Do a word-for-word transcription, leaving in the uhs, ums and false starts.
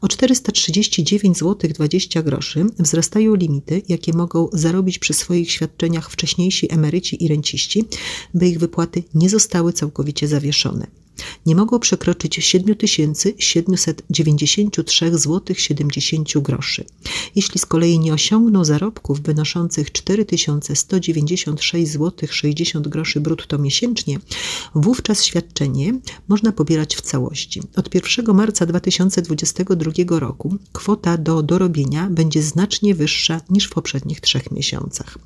O czterysta trzydzieści dziewięć złotych dwadzieścia groszy wzrastają limity, jakie mogą zarobić przy swoich świadczeniach wcześniejsi emeryci i renciści, by ich wypłaty nie zostały całkowicie zawieszone. Nie mogą przekroczyć siedem tysięcy siedemset dziewięćdziesiąt trzy złotych siedemdziesiąt groszy. Jeśli z kolei nie osiągną zarobków wynoszących cztery tysiące sto dziewięćdziesiąt sześć złotych sześćdziesiąt groszy brutto miesięcznie, wówczas świadczenie można pobierać w całości. Od pierwszego marca dwa tysiące dwudziestego drugiego roku kwota do dorobienia będzie znacznie wyższa niż w poprzednich trzech miesiącach.